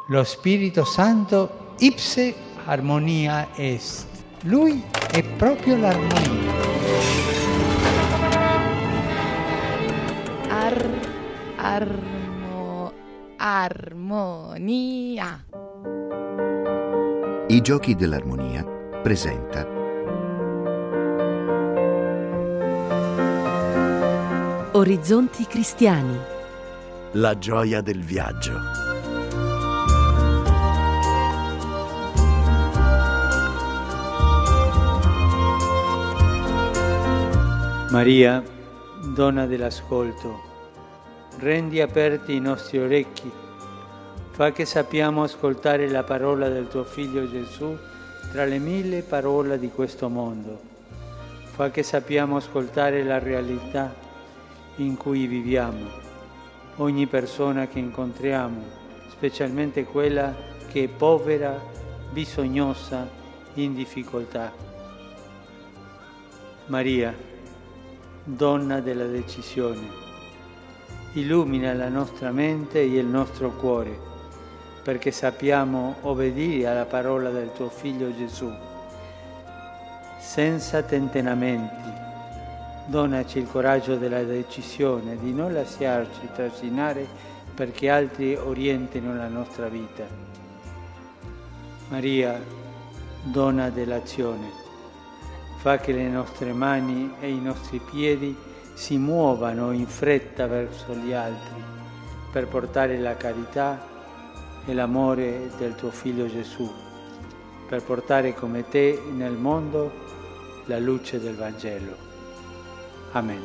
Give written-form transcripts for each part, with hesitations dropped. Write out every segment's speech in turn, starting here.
Lo Spirito Santo ipse armonia est. Lui è proprio l'armonia. Armonia. I Giochi dell'Armonia presenta Orizzonti cristiani. La gioia del viaggio. Maria, donna dell'ascolto, rendi aperti i nostri orecchi, fa che sappiamo ascoltare la parola del tuo Figlio Gesù tra le 1000 parole di questo mondo. Fa che sappiamo ascoltare la realtà in cui viviamo, ogni persona che incontriamo, specialmente quella che è povera, bisognosa, in difficoltà. Maria, donna della decisione, illumina la nostra mente e il nostro cuore, perché sappiamo obbedire alla parola del tuo Figlio Gesù, senza tentennamenti. Donaci il coraggio della decisione di non lasciarci trascinare perché altri orientino la nostra vita. Maria, donna dell'azione, fa che le nostre mani e i nostri piedi si muovano in fretta verso gli altri per portare la carità e l'amore del tuo Figlio Gesù, per portare come te nel mondo la luce del Vangelo. Amen.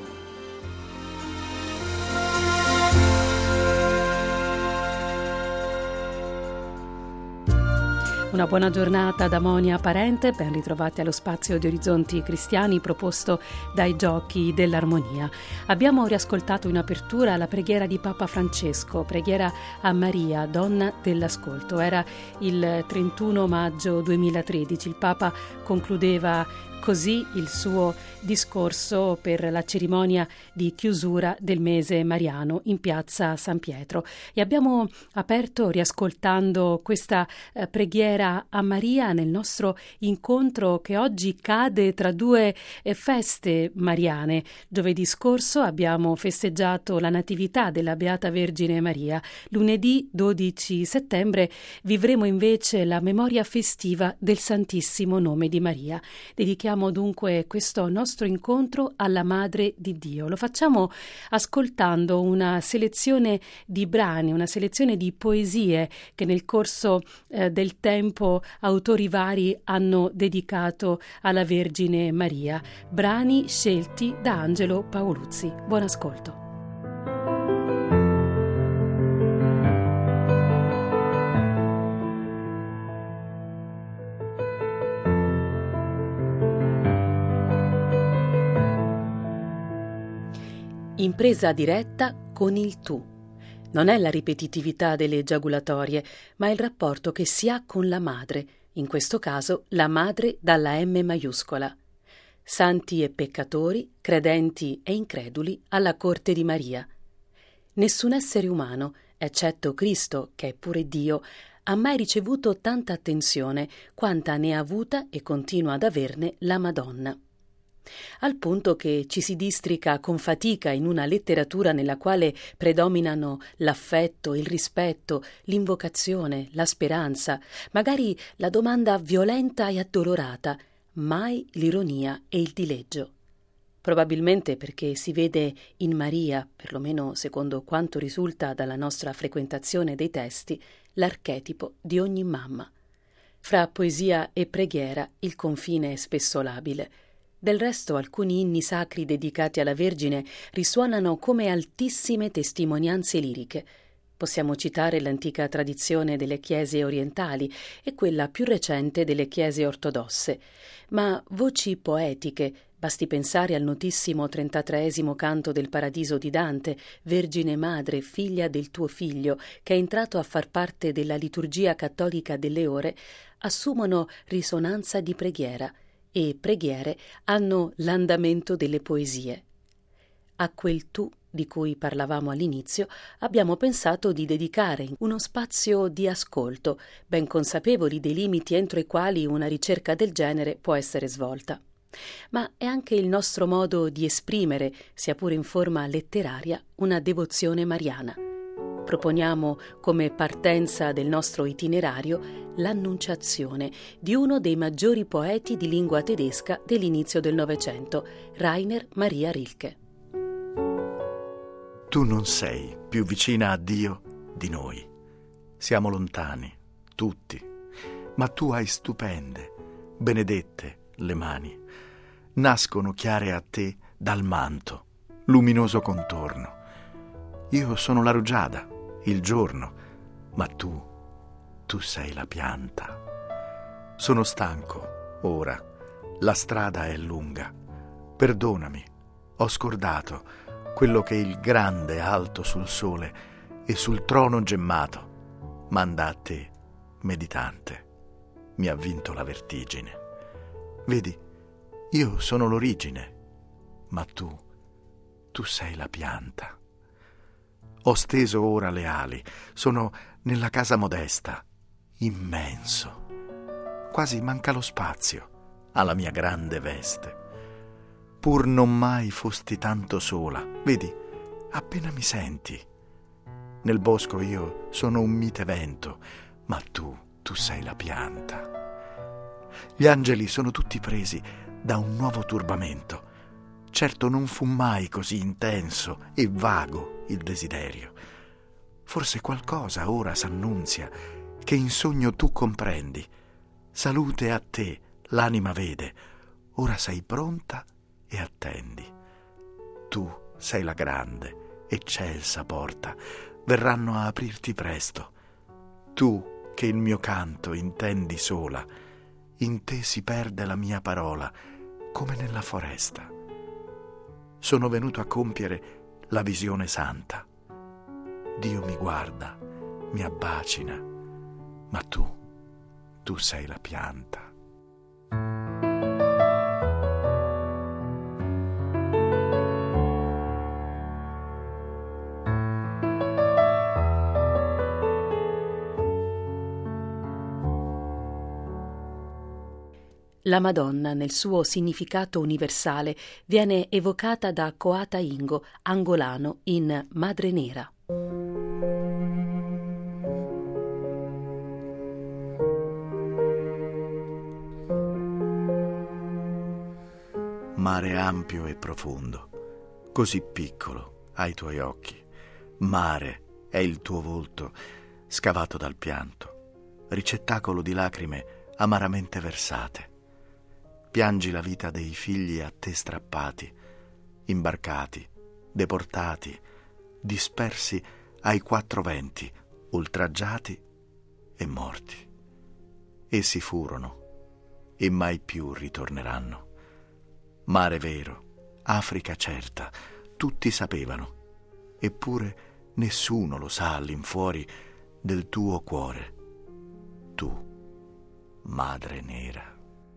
Una buona giornata da Monia Parente, ben ritrovati allo spazio di Orizzonti Cristiani proposto dai Giochi dell'Armonia. Abbiamo riascoltato in apertura la preghiera di Papa Francesco, preghiera a Maria, donna dell'ascolto. Era il 31 maggio 2013, il Papa concludeva così il suo discorso per la cerimonia di chiusura del mese mariano in piazza San Pietro e abbiamo aperto riascoltando questa preghiera a Maria nel nostro incontro che oggi cade tra due feste mariane. Giovedì scorso abbiamo festeggiato la Natività della Beata Vergine Maria. Lunedì 12 settembre vivremo invece la memoria festiva del Santissimo Nome di Maria. Dedichiamo dunque questo nostro incontro alla Madre di Dio. Lo facciamo ascoltando una selezione di brani, una selezione di poesie che nel corso del tempo autori vari hanno dedicato alla Vergine Maria. Brani scelti da Angelo Paoluzzi. Buon ascolto. Impresa diretta con il tu. Non è la ripetitività delle giagulatorie, ma il rapporto che si ha con la madre, in questo caso la madre dalla M maiuscola. Santi e peccatori, credenti e increduli alla corte di Maria. Nessun essere umano, eccetto Cristo, che è pure Dio, ha mai ricevuto tanta attenzione quanta ne ha avuta e continua ad averne la Madonna. Al punto che ci si districa con fatica in una letteratura nella quale predominano l'affetto, il rispetto, l'invocazione, la speranza, magari la domanda violenta e addolorata, mai l'ironia e il dileggio. Probabilmente perché si vede in Maria, perlomeno secondo quanto risulta dalla nostra frequentazione dei testi, l'archetipo di ogni mamma. Fra poesia e preghiera il confine è spesso labile. Del resto alcuni inni sacri dedicati alla Vergine risuonano come altissime testimonianze liriche. Possiamo citare l'antica tradizione delle chiese orientali e quella più recente delle chiese ortodosse, ma voci poetiche, basti pensare al notissimo 33esimo canto del Paradiso di Dante, Vergine Madre, figlia del tuo figlio, che è entrato a far parte della liturgia cattolica delle ore, assumono risonanza di preghiera, e preghiere hanno l'andamento delle poesie. A quel tu di cui parlavamo all'inizio, abbiamo pensato di dedicare uno spazio di ascolto, ben consapevoli dei limiti entro i quali una ricerca del genere può essere svolta. Ma è anche il nostro modo di esprimere, sia pure in forma letteraria, una devozione mariana. Proponiamo come partenza del nostro itinerario l'Annunciazione di uno dei maggiori poeti di lingua tedesca dell'inizio del Novecento, Rainer Maria Rilke. Tu non sei più vicina a Dio di noi. Siamo lontani, tutti, ma tu hai stupende, benedette le mani. Nascono chiare a te dal manto, luminoso contorno. Io sono la rugiada, il giorno, ma tu sei la pianta. Sono stanco, ora, la strada è lunga. Perdonami, ho scordato quello che il grande è alto sul sole e sul trono gemmato. Manda a te, meditante, mi ha vinto la vertigine. Vedi, io sono l'origine, ma tu sei la pianta. Ho steso ora le ali, sono nella casa modesta, immenso. Quasi manca lo spazio alla mia grande veste. Pur non mai fosti tanto sola, vedi, appena mi senti. Nel bosco io sono un mite vento, ma tu sei la pianta. Gli angeli sono tutti presi da un nuovo turbamento. Certo non fu mai così intenso e vago il desiderio. Forse qualcosa ora s'annunzia che in sogno tu comprendi. Salute a te, l'anima vede, ora sei pronta e attendi. Tu sei la grande, eccelsa porta, verranno a aprirti presto. Tu che il mio canto intendi sola, in te si perde la mia parola, come nella foresta. Sono venuto a compiere la visione santa. Dio mi guarda, mi abbacina, ma tu sei la pianta. La Madonna, nel suo significato universale, viene evocata da Coata Ingo, angolano, in Madre Nera. Mare ampio e profondo, così piccolo ai tuoi occhi. Mare è il tuo volto scavato dal pianto, ricettacolo di lacrime amaramente versate. Piangi la vita dei figli a te strappati, imbarcati, deportati, dispersi ai quattro venti, oltraggiati e morti. Essi furono e mai più ritorneranno. Mare vero, Africa certa, tutti sapevano, eppure nessuno lo sa all'infuori del tuo cuore. Tu, Madre Nera.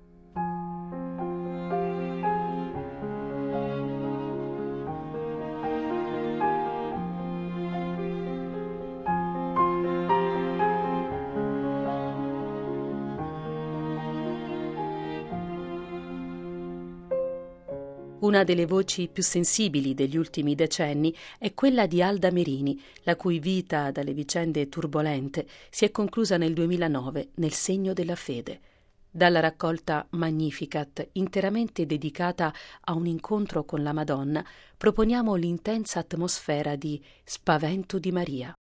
Una delle voci più sensibili degli ultimi decenni è quella di Alda Merini, la cui vita dalle vicende turbolente si è conclusa nel 2009 nel segno della fede. Dalla raccolta Magnificat, interamente dedicata a un incontro con la Madonna, proponiamo l'intensa atmosfera di Spavento di Maria.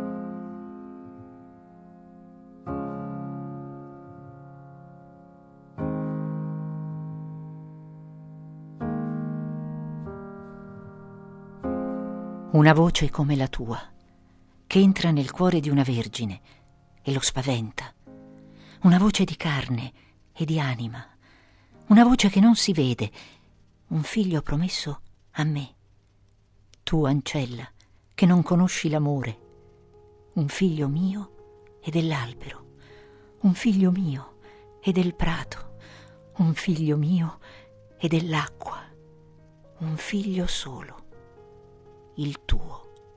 Una voce come la tua, che entra nel cuore di una vergine e lo spaventa. Una voce di carne e di anima. Una voce che non si vede. Un figlio promesso a me. Tu, ancella, che non conosci l'amore. Un figlio mio e dell'albero. Un figlio mio e del prato. Un figlio mio e dell'acqua. Un figlio solo. il tuo.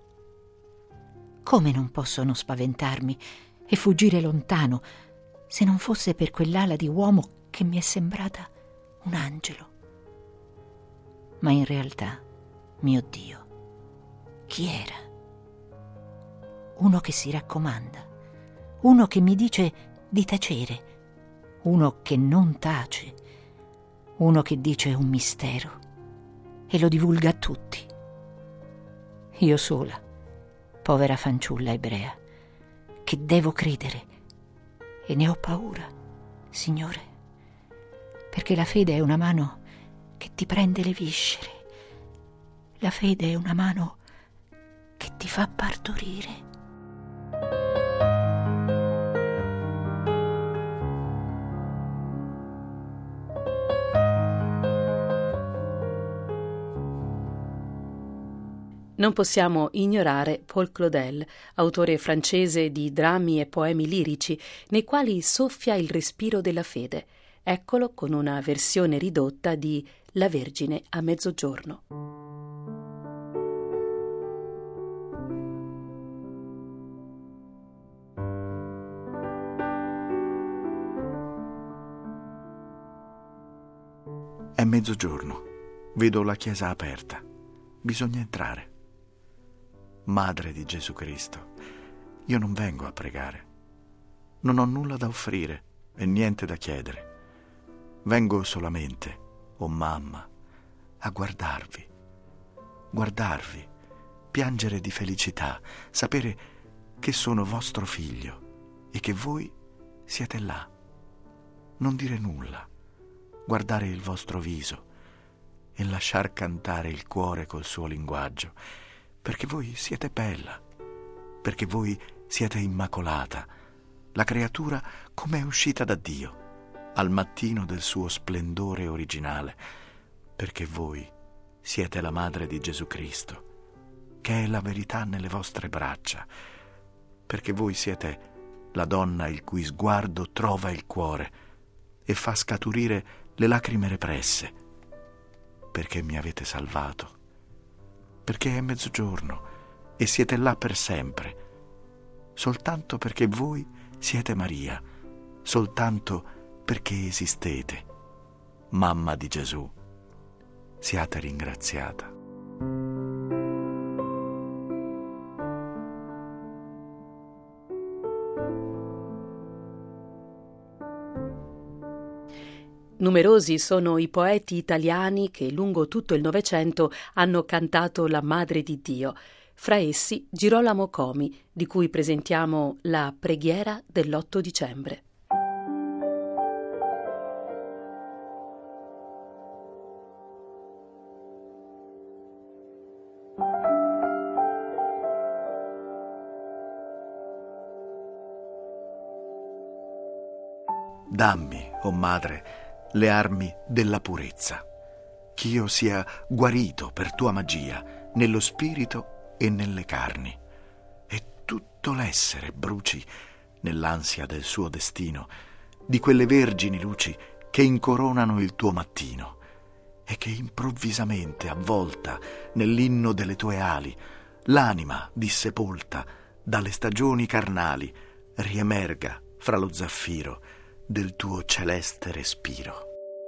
Come non posso non spaventarmi e fuggire lontano se non fosse per quell'ala di uomo che mi è sembrata un angelo? Ma in realtà, mio Dio, chi era? Uno che si raccomanda, uno che mi dice di tacere, uno che non tace, uno che dice un mistero e lo divulga a tutti. Io sola, povera fanciulla ebrea, che devo credere e ne ho paura, Signore, perché la fede è una mano che ti prende le viscere, la fede è una mano che ti fa partorire. Non possiamo ignorare Paul Claudel, autore francese di drammi e poemi lirici, nei quali soffia il respiro della fede. Eccolo con una versione ridotta di La Vergine a mezzogiorno. È mezzogiorno, vedo la chiesa aperta, bisogna entrare. Madre di Gesù Cristo, io non vengo a pregare, non ho nulla da offrire e niente da chiedere. Vengo solamente, oh mamma, a guardarvi, piangere di felicità, sapere che sono vostro figlio e che voi siete là. Non dire nulla, guardare il vostro viso e lasciar cantare il cuore col suo linguaggio, perché voi siete bella, perché voi siete immacolata, la creatura come è uscita da Dio, al mattino del suo splendore originale, perché voi siete la madre di Gesù Cristo, che è la verità nelle vostre braccia, perché voi siete la donna il cui sguardo trova il cuore e fa scaturire le lacrime represse, perché mi avete salvato, perché è mezzogiorno e siete là per sempre, soltanto perché voi siete Maria, soltanto perché esistete. Mamma di Gesù, siate ringraziata. Numerosi sono i poeti italiani che lungo tutto il Novecento hanno cantato la Madre di Dio. Fra essi Girolamo Comi, di cui presentiamo la Preghiera dell'8 dicembre. Dammi, o Madre, le armi della purezza, ch'io sia guarito per tua magia nello spirito e nelle carni, e tutto l'essere bruci nell'ansia del suo destino, di quelle vergini luci che incoronano il tuo mattino, e che improvvisamente avvolta nell'inno delle tue ali, l'anima dissepolta dalle stagioni carnali riemerga fra lo zaffiro del tuo celeste respiro.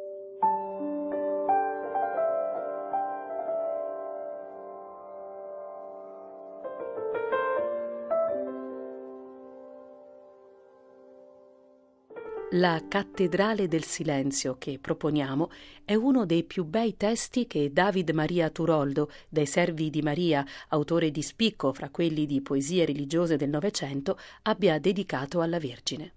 La Cattedrale del Silenzio che proponiamo è uno dei più bei testi che David Maria Turoldo, dei Servi di Maria, autore di spicco fra quelli di poesie religiose del Novecento, abbia dedicato alla Vergine.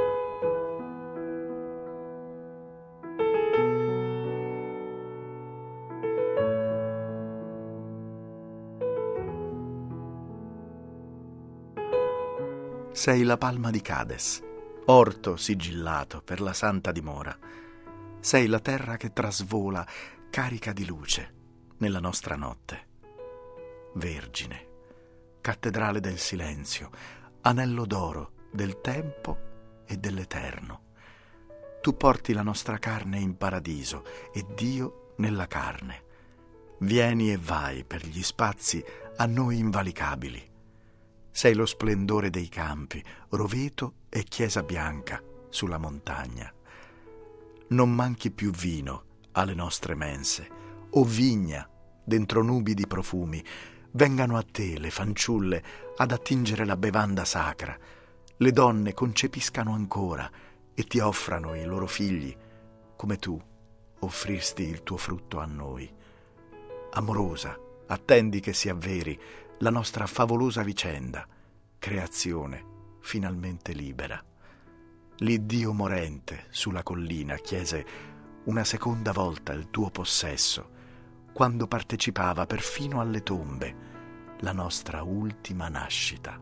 Sei la palma di Cades, orto sigillato per la santa dimora. Sei la terra che trasvola carica di luce nella nostra notte. Vergine, cattedrale del silenzio, anello d'oro del tempo e dell'eterno. Tu porti la nostra carne in paradiso e Dio nella carne. vieni e vai per gli spazi a noi invalicabili. Sei lo splendore dei campi, roveto e chiesa bianca sulla montagna. Non manchi più vino alle nostre mense, o vigna dentro nubi di profumi. Vengano a te le fanciulle ad attingere la bevanda sacra. Le donne concepiscano ancora e ti offrano i loro figli, come tu offristi il tuo frutto a noi. Amorosa, attendi che si avveri la nostra favolosa vicenda, creazione finalmente libera. L'Iddio morente sulla collina chiese una seconda volta il tuo possesso, quando partecipava perfino alle tombe la nostra ultima nascita.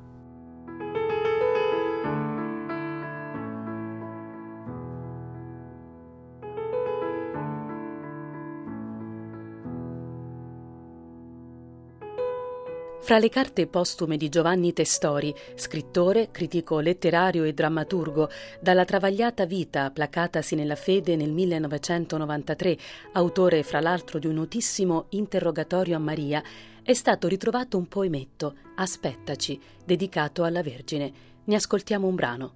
Fra le carte postume di Giovanni Testori, scrittore, critico letterario e drammaturgo, dalla travagliata vita placatasi nella fede nel 1993, autore fra l'altro di un notissimo interrogatorio a Maria, è stato ritrovato un poemetto, Aspettaci, dedicato alla Vergine. Ne ascoltiamo un brano.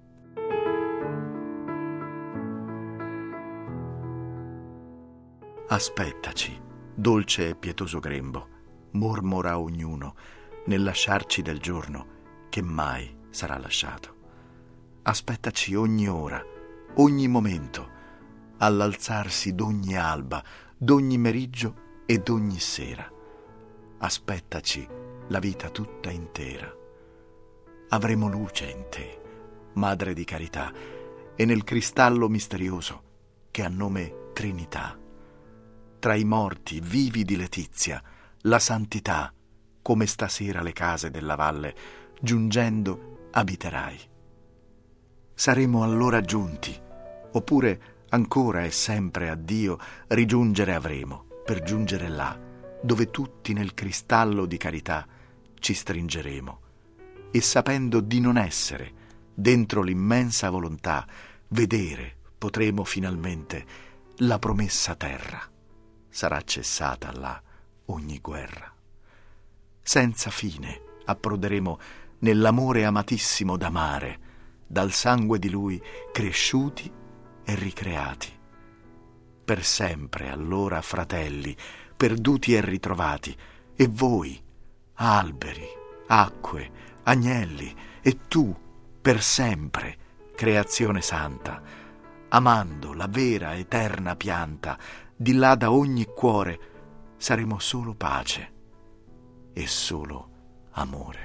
Aspettaci, dolce e pietoso grembo, mormora ognuno nel lasciarci del giorno che mai sarà lasciato. Aspettaci ogni ora, ogni momento, all'alzarsi d'ogni alba, d'ogni meriggio e d'ogni sera. Aspettaci la vita tutta intera. Avremo luce in te, Madre di carità, e nel cristallo misterioso che ha nome Trinità. Tra i morti vivi di letizia, la santità, come stasera le case della valle, giungendo abiterai. Saremo allora giunti, oppure ancora e sempre a Dio rigiungere avremo, per giungere là, dove tutti nel cristallo di carità ci stringeremo, e sapendo di non essere dentro l'immensa volontà, vedere potremo finalmente la promessa terra. Sarà cessata là ogni guerra. Senza fine approderemo nell'amore amatissimo d'amare, dal sangue di Lui cresciuti e ricreati. Per sempre allora, fratelli, perduti e ritrovati, e voi, alberi, acque, agnelli, e tu, per sempre, creazione santa, amando la vera eterna pianta, di là da ogni cuore saremo solo pace e solo amore.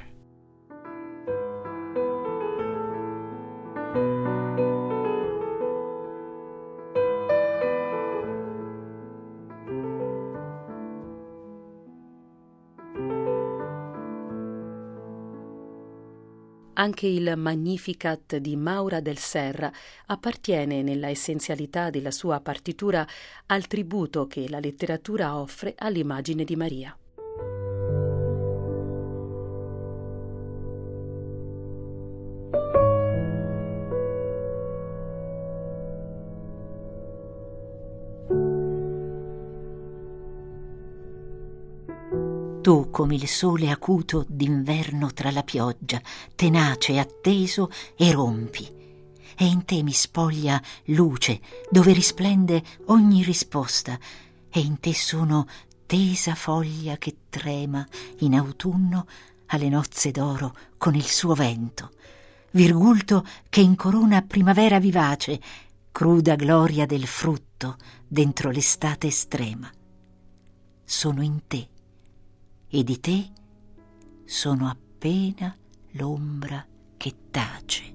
Anche il Magnificat di Maura del Serra appartiene nella essenzialità della sua partitura al tributo che la letteratura offre all'immagine di Maria. Tu come il sole acuto d'inverno tra la pioggia, tenace, atteso e rompi. E in te mi spoglia luce, dove risplende ogni risposta, e in te sono tesa foglia che trema in autunno alle nozze d'oro con il suo vento, virgulto che incorona primavera vivace, cruda gloria del frutto dentro l'estate estrema. Sono in te, e di te sono appena l'ombra che tace.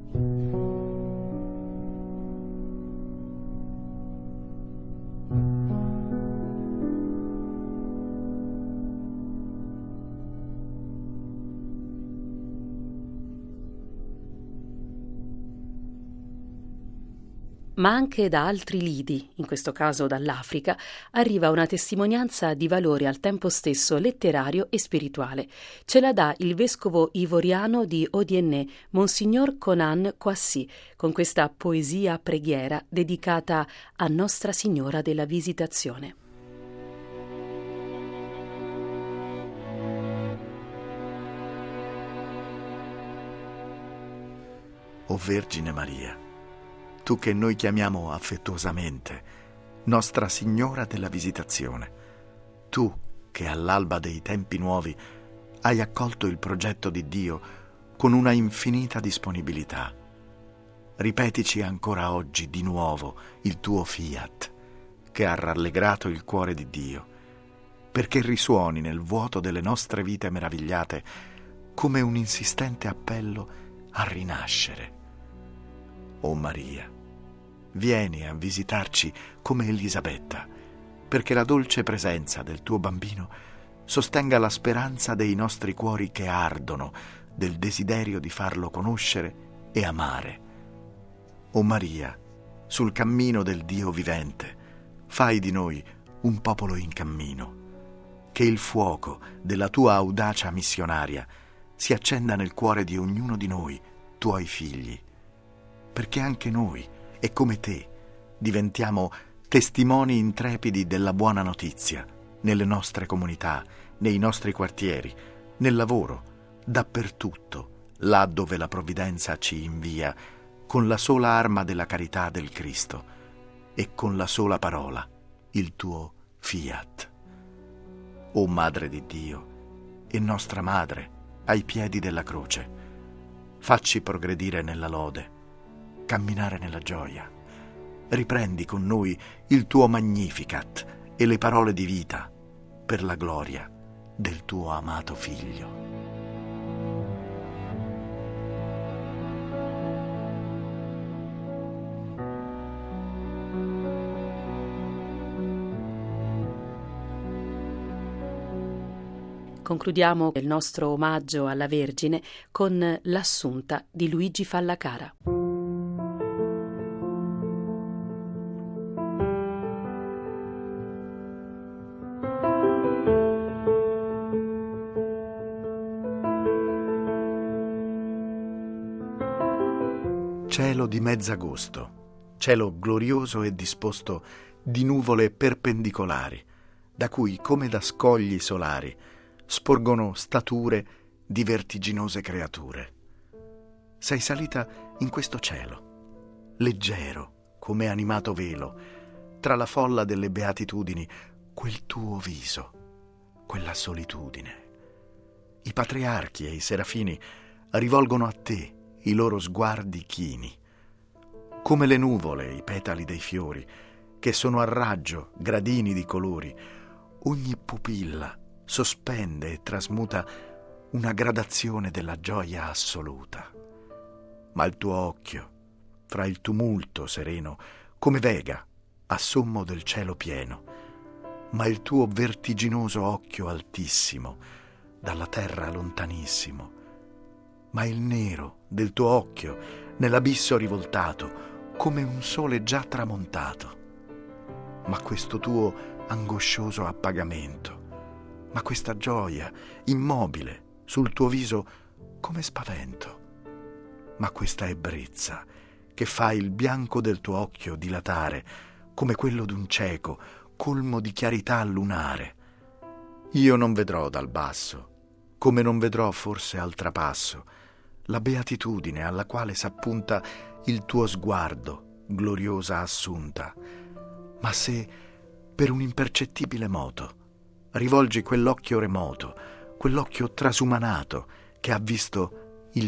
Ma anche da altri lidi, in questo caso dall'Africa, arriva una testimonianza di valore al tempo stesso letterario e spirituale. Ce la dà il vescovo ivoriano di Odienné, Monsignor Conan Kouassi, con questa poesia preghiera dedicata a Nostra Signora della Visitazione. o Vergine Maria, tu che noi chiamiamo affettuosamente Nostra Signora della Visitazione, tu che all'alba dei tempi nuovi hai accolto il progetto di Dio con una infinita disponibilità, ripetici ancora oggi di nuovo il tuo fiat, che ha rallegrato il cuore di Dio, perché risuoni nel vuoto delle nostre vite meravigliate come un insistente appello a rinascere. O Maria, vieni a visitarci come Elisabetta, perché la dolce presenza del tuo bambino sostenga la speranza dei nostri cuori che ardono del desiderio di farlo conoscere e amare. O Maria, sul cammino del Dio vivente, fai di noi un popolo in cammino, che il fuoco della tua audacia missionaria si accenda nel cuore di ognuno di noi, tuoi figli, perché anche noi, e come te, diventiamo testimoni intrepidi della buona notizia nelle nostre comunità, nei nostri quartieri, nel lavoro, dappertutto, là dove la provvidenza ci invia, con la sola arma della carità del Cristo e con la sola parola, il tuo fiat. O Madre di Dio e nostra Madre ai piedi della croce, facci progredire nella lode, camminare nella gioia. Riprendi con noi il tuo Magnificat e le parole di vita per la gloria del tuo amato Figlio. Concludiamo il nostro omaggio alla Vergine con l'Assunta di Luigi Fallacara. Cielo di mezzagosto, cielo glorioso e disposto di nuvole perpendicolari, da cui, come da scogli solari, sporgono stature di vertiginose creature. Sei salita in questo cielo, leggero come animato velo, tra la folla delle beatitudini, quel tuo viso, quella solitudine. I patriarchi e i serafini rivolgono a te i loro sguardi chini, come le nuvole, i petali dei fiori, che sono a raggio, gradini di colori. Ogni pupilla sospende e trasmuta una gradazione della gioia assoluta. Ma il tuo occhio, fra il tumulto sereno, come vega a sommo del cielo pieno, ma il tuo vertiginoso occhio altissimo, dalla terra lontanissimo, ma il nero del tuo occhio nell'abisso rivoltato, come un sole già tramontato. Ma questo tuo angoscioso appagamento, ma questa gioia immobile sul tuo viso come spavento, ma questa ebbrezza che fa il bianco del tuo occhio dilatare come quello d'un cieco colmo di chiarità lunare. Io non vedrò dal basso, come non vedrò forse al trapasso, la beatitudine alla quale s'appunta il tuo sguardo, gloriosa Assunta, ma se per un impercettibile moto rivolgi quell'occhio remoto, quell'occhio trasumanato che ha visto il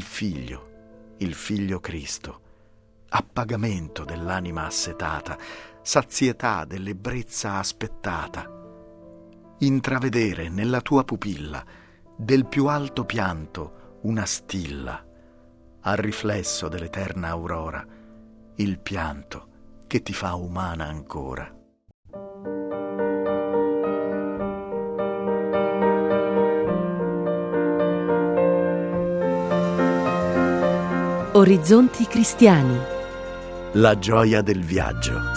Figlio Cristo, appagamento dell'anima assetata, sazietà dell'ebbrezza aspettata, intravedere nella tua pupilla del più alto pianto una stilla, al riflesso dell'eterna aurora, il pianto che ti fa umana ancora. Orizzonti cristiani. La gioia del viaggio.